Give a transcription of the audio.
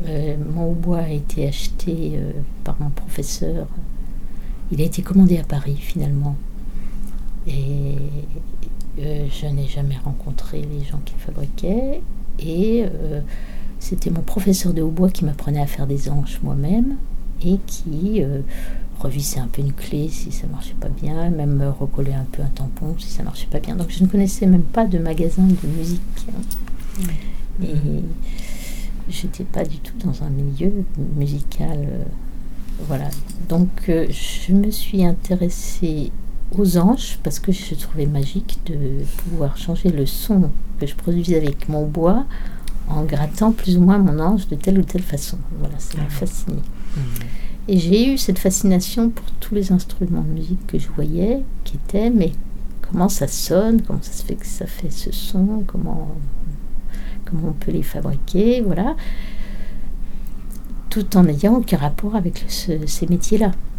mon hautbois a été acheté par mon professeur. Il a été commandé à Paris finalement. Et je n'ai jamais rencontré les gens qui fabriquaient. Et c'était mon professeur de hautbois qui m'apprenait à faire des anches moi-même et qui revissait un peu une clé si ça marchait pas bien, même recollait un peu un tampon si ça marchait pas bien. Donc je ne connaissais même pas de magasin de musique. Et j'étais pas du tout dans un milieu musical. Voilà. Donc je me suis intéressée aux anches parce que je trouvais magique de pouvoir changer le son que je produisais avec mon bois en grattant plus ou moins mon ange de telle ou telle façon. Voilà, ça m'a fascinée. Et j'ai eu cette fascination pour tous les instruments de musique que je voyais, qui étaient, mais comment ça sonne, comment ça se fait que ça fait ce son, comment on peut les fabriquer, voilà. Tout en n'ayant aucun rapport avec ces métiers-là.